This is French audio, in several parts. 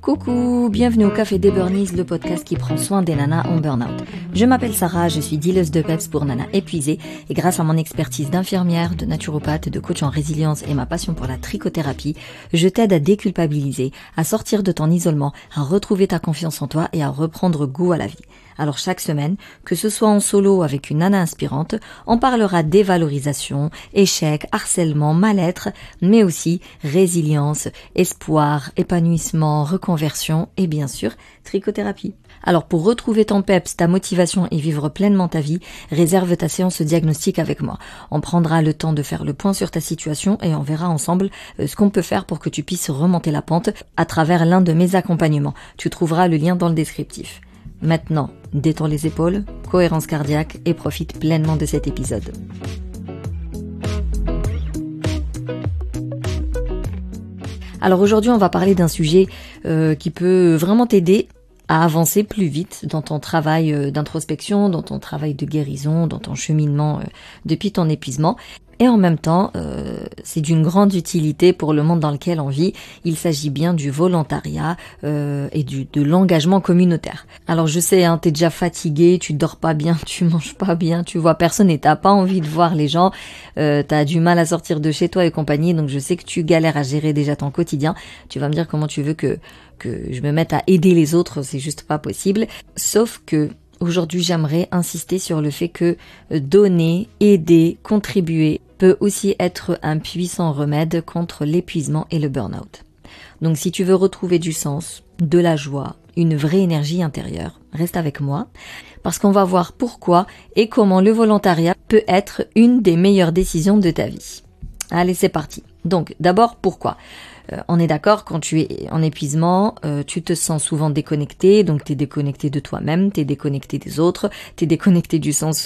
Coucou, bienvenue au Café des Burnies, le podcast qui prend soin des nanas en burn-out. Je m'appelle Sarah, je suis dealeuse de peps pour nanas épuisées et grâce à mon expertise d'infirmière, de naturopathe, de coach en résilience et ma passion pour la trichothérapie, je t'aide à déculpabiliser, à sortir de ton isolement, à retrouver ta confiance en toi et à reprendre goût à la vie. Alors chaque semaine, que ce soit en solo avec une nana inspirante, on parlera dévalorisation, échec, harcèlement, mal-être, mais aussi résilience, espoir, épanouissement, reconversion et bien sûr trichothérapie. Alors pour retrouver ton peps, ta motivation et vivre pleinement ta vie, réserve ta séance diagnostic avec moi. On prendra le temps de faire le point sur ta situation et on verra ensemble ce qu'on peut faire pour que tu puisses remonter la pente à travers l'un de mes accompagnements. Tu trouveras le lien dans le descriptif. Maintenant, détends les épaules, cohérence cardiaque et profite pleinement de cet épisode. Alors aujourd'hui, on va parler d'un sujet qui peut vraiment t'aider à avancer plus vite dans ton travail d'introspection, dans ton travail de guérison, dans ton cheminement depuis ton épuisement. Et en même temps, c'est d'une grande utilité pour le monde dans lequel on vit. Il s'agit bien du volontariat et de l'engagement communautaire. Alors je sais, t'es déjà fatigué, tu dors pas bien, tu manges pas bien, tu vois personne et t'as pas envie de voir les gens, t'as du mal à sortir de chez toi et compagnie, donc je sais que tu galères à gérer déjà ton quotidien. Tu vas me dire comment tu veux que je me mette à aider les autres, c'est juste pas possible. Sauf que aujourd'hui, j'aimerais insister sur le fait que donner, aider, contribuer peut aussi être un puissant remède contre l'épuisement et le burn-out. Donc si tu veux retrouver du sens, de la joie, une vraie énergie intérieure, reste avec moi parce qu'on va voir pourquoi et comment le volontariat peut être une des meilleures décisions de ta vie. Allez, c'est parti. Donc d'abord, pourquoi ? On est d'accord, quand tu es en épuisement, tu te sens souvent déconnecté, donc tu es déconnecté de toi-même, tu es déconnecté des autres, tu es déconnecté du sens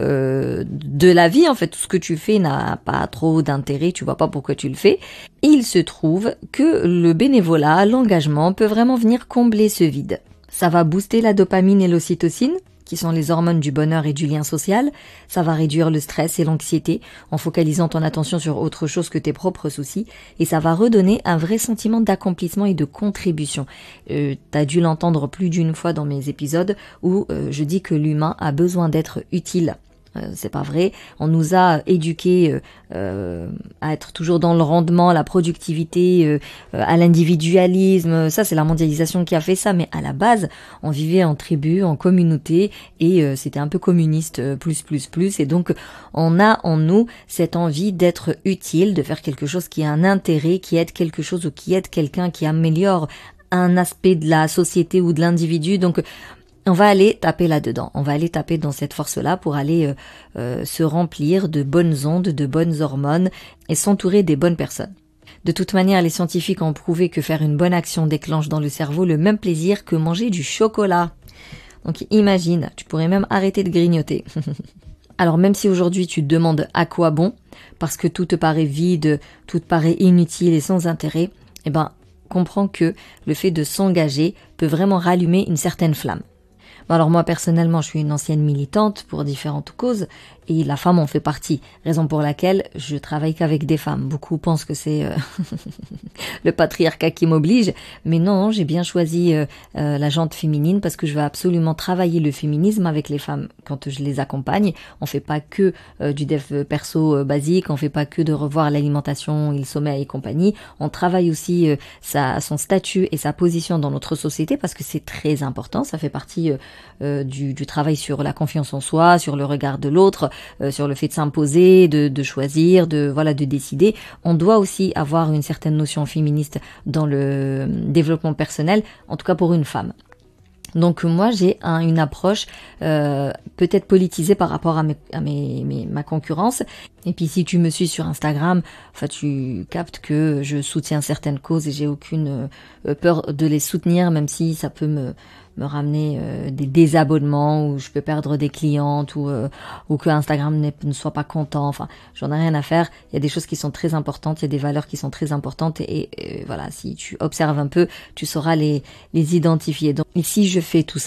de la vie. En fait, tout ce que tu fais n'a pas trop d'intérêt, tu vois pas pourquoi tu le fais. Et il se trouve que le bénévolat, l'engagement peut vraiment venir combler ce vide. Ça va booster la dopamine et l'ocytocine, qui sont les hormones du bonheur et du lien social. Ça va réduire le stress et l'anxiété en focalisant ton attention sur autre chose que tes propres soucis. Et ça va redonner un vrai sentiment d'accomplissement et de contribution. T'as dû l'entendre plus d'une fois dans mes épisodes où je dis que l'humain a besoin d'être utile. C'est pas vrai. On nous a éduqués à être toujours dans le rendement, la productivité, à l'individualisme. Ça, c'est la mondialisation qui a fait ça. Mais à la base, on vivait en tribu, en communauté, et c'était un peu communiste, plus. Et donc, on a en nous cette envie d'être utile, de faire quelque chose qui a un intérêt, qui aide quelque chose ou qui aide quelqu'un, qui améliore un aspect de la société ou de l'individu. Donc, on va aller taper là-dedans, on va aller taper dans cette force-là pour aller se remplir de bonnes ondes, de bonnes hormones et s'entourer des bonnes personnes. De toute manière, les scientifiques ont prouvé que faire une bonne action déclenche dans le cerveau le même plaisir que manger du chocolat. Donc imagine, tu pourrais même arrêter de grignoter. Alors même si aujourd'hui tu te demandes à quoi bon, parce que tout te paraît vide, tout te paraît inutile et sans intérêt, comprends que le fait de s'engager peut vraiment rallumer une certaine flamme. Alors moi personnellement, je suis une ancienne militante pour différentes causes et la femme en fait partie, raison pour laquelle je travaille qu'avec des femmes. Beaucoup pensent que c'est le patriarcat qui m'oblige, mais non, j'ai bien choisi la jante féminine parce que je veux absolument travailler le féminisme avec les femmes quand je les accompagne. On fait pas que du dev perso basique, on fait pas que de revoir l'alimentation et le sommeil et compagnie. On travaille aussi son statut et sa position dans notre société parce que c'est très important, ça fait partie du travail sur la confiance en soi, sur le regard de l'autre, sur le fait de s'imposer, de choisir, de décider. On doit aussi avoir une certaine notion féministe dans le développement personnel, en tout cas pour une femme. Donc moi j'ai une approche peut-être politisée par rapport à ma concurrence. Et puis si tu me suis sur Instagram, tu captes que je soutiens certaines causes et j'ai aucune peur de les soutenir, même si ça peut me ramener des désabonnements ou je peux perdre des clientes ou que Instagram ne soit pas content. J'en ai rien à faire. Il y a des choses qui sont très importantes, il y a des valeurs qui sont très importantes et voilà, si tu observes un peu, tu sauras les identifier. Donc si je fais tout ça,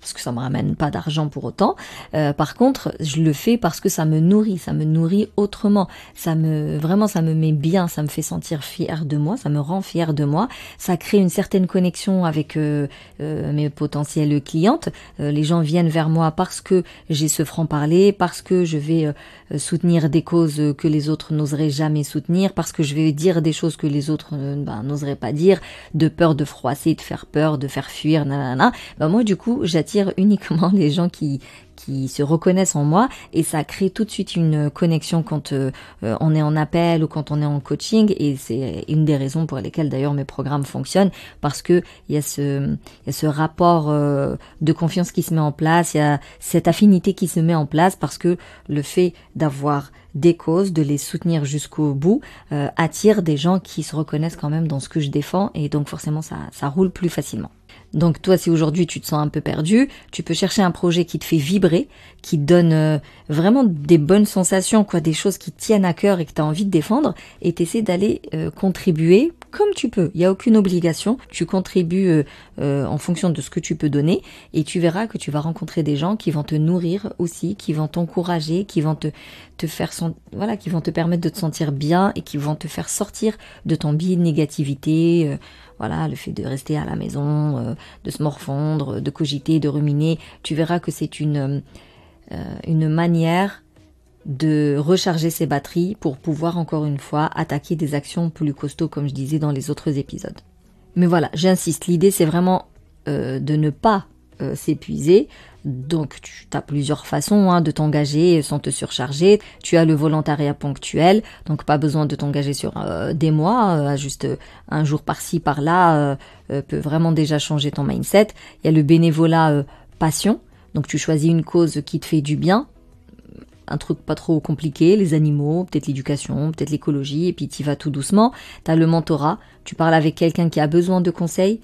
parce que ça me ramène pas d'argent pour autant. Par contre, je le fais parce que ça me nourrit autrement. Ça me met bien, ça me fait sentir fière de moi, ça me rend fière de moi. Ça crée une certaine connexion avec mes potentielles clientes. Les gens viennent vers moi parce que j'ai ce franc-parler, parce que je vais soutenir des causes que les autres n'oseraient jamais soutenir, parce que je vais dire des choses que les autres n'oseraient pas dire, de peur de froisser, de faire peur, de faire fuir, nanana. Moi, du coup, j'attire uniquement les gens qui se reconnaissent en moi, et ça crée tout de suite une connexion quand on est en appel ou quand on est en coaching, et c'est une des raisons pour lesquelles d'ailleurs mes programmes fonctionnent, parce que il y a ce rapport de confiance qui se met en place, il y a cette affinité qui se met en place, parce que le fait d'avoir des causes, de les soutenir jusqu'au bout, attire des gens qui se reconnaissent quand même dans ce que je défends, et donc forcément ça roule plus facilement. Donc toi, si aujourd'hui tu te sens un peu perdu, tu peux chercher un projet qui te fait vibrer, qui te donne vraiment des bonnes sensations, des choses qui te tiennent à cœur et que tu as envie de défendre, et t'essaies d'aller contribuer comme tu peux. Il n'y a aucune obligation, tu contribues en fonction de ce que tu peux donner, et tu verras que tu vas rencontrer des gens qui vont te nourrir aussi, qui vont t'encourager, qui vont te faire qui vont te permettre de te sentir bien et qui vont te faire sortir de ton biais de négativité. Le fait de rester à la maison, de se morfondre, de cogiter, de ruminer, tu verras que c'est une manière de recharger ses batteries pour pouvoir encore une fois attaquer des actions plus costauds, comme je disais dans les autres épisodes. Mais voilà, j'insiste, l'idée c'est vraiment de ne pas s'épuiser. Donc tu as plusieurs façons de t'engager sans te surcharger. Tu as le volontariat ponctuel, donc pas besoin de t'engager sur des mois, juste un jour par-ci par-là peut vraiment déjà changer ton mindset. Il y a le bénévolat passion, donc tu choisis une cause qui te fait du bien, un truc pas trop compliqué, les animaux, peut-être l'éducation, peut-être l'écologie, et puis tu y vas tout doucement. Tu as le mentorat, tu parles avec quelqu'un qui a besoin de conseils,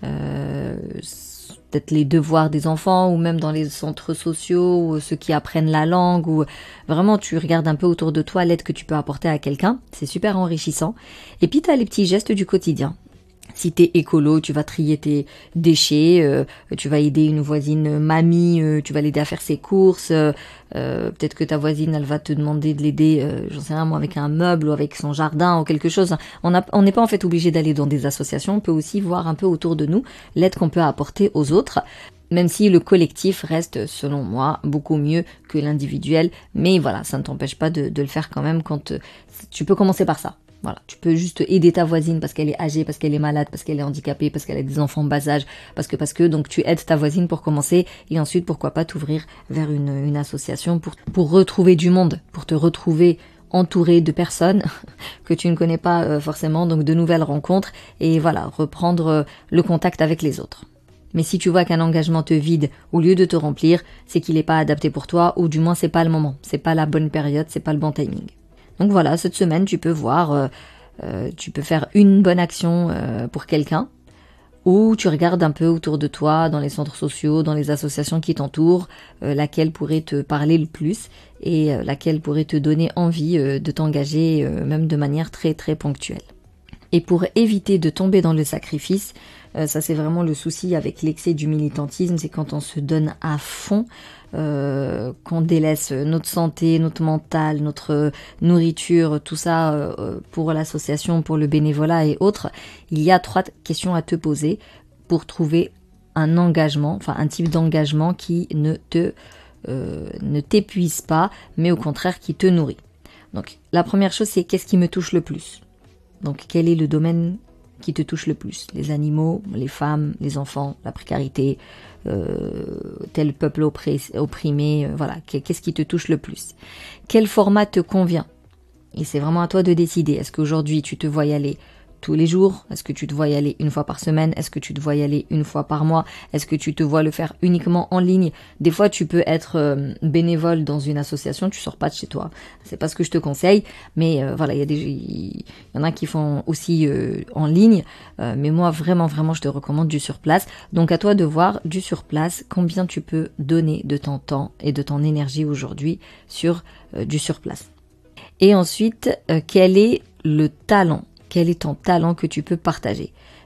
peut-être les devoirs des enfants, ou même dans les centres sociaux, ou ceux qui apprennent la langue, ou vraiment tu regardes un peu autour de toi l'aide que tu peux apporter à quelqu'un, c'est super enrichissant. Et puis tu as les petits gestes du quotidien. Si t'es écolo, tu vas trier tes déchets, tu vas aider une voisine mamie, tu vas l'aider à faire ses courses, peut-être que ta voisine, elle va te demander de l'aider, j'en sais rien moi, avec un meuble ou avec son jardin ou quelque chose. On n'est pas en fait obligé d'aller dans des associations, on peut aussi voir un peu autour de nous l'aide qu'on peut apporter aux autres, même si le collectif reste, selon moi, beaucoup mieux que l'individuel, mais voilà, ça ne t'empêche pas de le faire quand même tu peux commencer par ça. Voilà, tu peux juste aider ta voisine parce qu'elle est âgée, parce qu'elle est malade, parce qu'elle est handicapée, parce qu'elle a des enfants bas âge, parce que donc tu aides ta voisine pour commencer, et ensuite pourquoi pas t'ouvrir vers une association pour retrouver du monde, pour te retrouver entouré de personnes que tu ne connais pas forcément, donc de nouvelles rencontres, et voilà, reprendre le contact avec les autres. Mais si tu vois qu'un engagement te vide au lieu de te remplir, c'est qu'il n'est pas adapté pour toi, ou du moins c'est pas le moment, c'est pas la bonne période, c'est pas le bon timing. Donc voilà, cette semaine, tu peux voir, tu peux faire une bonne action pour quelqu'un, ou tu regardes un peu autour de toi, dans les centres sociaux, dans les associations qui t'entourent, laquelle pourrait te parler le plus, et laquelle pourrait te donner envie de t'engager, même de manière très très ponctuelle. Et pour éviter de tomber dans le sacrifice, ça c'est vraiment le souci avec l'excès du militantisme, c'est quand on se donne à fond, qu'on délaisse notre santé, notre mental, notre nourriture, tout ça pour l'association, pour le bénévolat et autres. Il y a 3 questions à te poser pour trouver un engagement, enfin un type d'engagement qui ne t'épuise pas, mais au contraire qui te nourrit. Donc la première chose, c'est qu'est-ce qui me touche le plus ? Donc quel est le domaine qui te touche le plus? Les animaux, les femmes, les enfants, la précarité, tel peuple opprimé, voilà. Qu'est-ce qui te touche le plus? Quel format te convient? Et c'est vraiment à toi de décider. Est-ce qu'aujourd'hui tu te vois y aller tous les jours? Est-ce que tu te vois y aller une fois par semaine? Est-ce que tu te vois y aller une fois par mois? Est-ce que tu te vois le faire uniquement en ligne? Des fois, tu peux être bénévole dans une association, tu sors pas de chez toi. C'est pas ce que je te conseille, mais voilà, il y en a qui font aussi en ligne, mais moi vraiment je te recommande du sur place. Donc à toi de voir du sur place, combien tu peux donner de ton temps et de ton énergie aujourd'hui sur du sur place. Et ensuite, quel est le talent? Quel est ton talent que tu peux partager?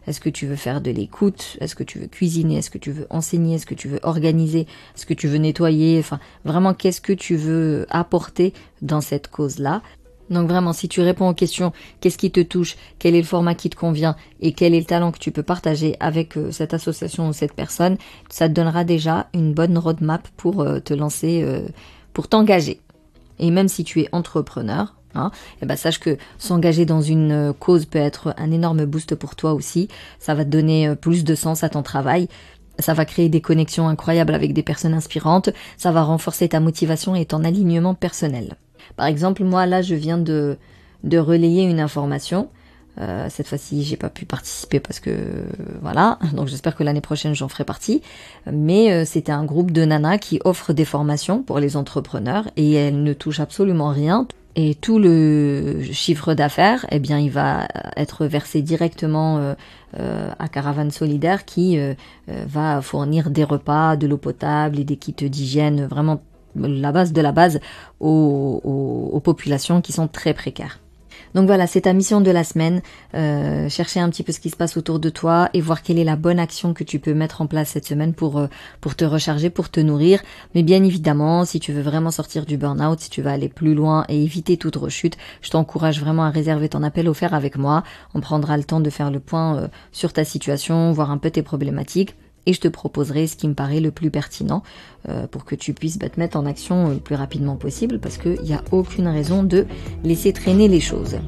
Est-ce que tu veux faire de l'écoute? Est-ce que tu veux cuisiner? Est-ce que tu veux enseigner? Est-ce que tu veux organiser? Est-ce que tu veux nettoyer? Enfin, vraiment, qu'est-ce que tu veux apporter dans cette cause-là? Donc vraiment, si tu réponds aux questions, qu'est-ce qui te touche, quel est le format qui te convient et quel est le talent que tu peux partager avec cette association ou cette personne, ça te donnera déjà une bonne roadmap pour te lancer, pour t'engager. Et même si tu es entrepreneur, sache que s'engager dans une cause peut être un énorme boost pour toi aussi. Ça va te donner plus de sens à ton travail. Ça va créer des connexions incroyables avec des personnes inspirantes. Ça va renforcer ta motivation et ton alignement personnel. Par exemple, moi là, je viens de relayer une information. Cette fois-ci, j'ai pas pu participer parce que voilà. Donc j'espère que l'année prochaine, j'en ferai partie. Mais c'était un groupe de nanas qui offre des formations pour les entrepreneurs et elles ne touchent absolument rien. Et tout le chiffre d'affaires, il va être versé directement à Caravane Solidaire qui va fournir des repas, de l'eau potable et des kits d'hygiène, vraiment la base de la base aux populations qui sont très précaires. Donc voilà, c'est ta mission de la semaine, chercher un petit peu ce qui se passe autour de toi et voir quelle est la bonne action que tu peux mettre en place cette semaine pour te recharger, pour te nourrir. Mais bien évidemment, si tu veux vraiment sortir du burn-out, si tu veux aller plus loin et éviter toute rechute, je t'encourage vraiment à réserver ton appel offert avec moi. On prendra le temps de faire le point sur ta situation, voir un peu tes problématiques. Et je te proposerai ce qui me paraît le plus pertinent pour que tu puisses te mettre en action le plus rapidement possible parce qu'il n'y a aucune raison de laisser traîner les choses.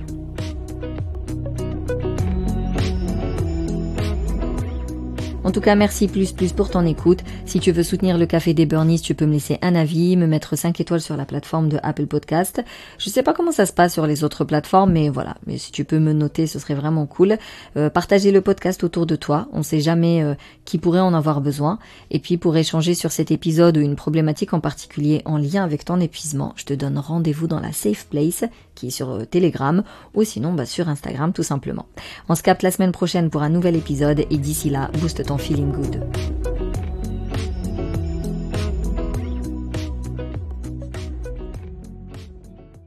En tout cas, merci plus pour ton écoute. Si tu veux soutenir le Café des Burnies, tu peux me laisser un avis, me mettre 5 étoiles sur la plateforme de Apple Podcast. Je sais pas comment ça se passe sur les autres plateformes, mais voilà. Mais si tu peux me noter, ce serait vraiment cool. Partager le podcast autour de toi. On sait jamais qui pourrait en avoir besoin. Et puis, pour échanger sur cet épisode ou une problématique en particulier en lien avec ton épuisement, je te donne rendez-vous dans la Safe Place, qui est sur Telegram, ou sinon sur Instagram tout simplement. On se capte la semaine prochaine pour un nouvel épisode et d'ici là, booste ton feeling good.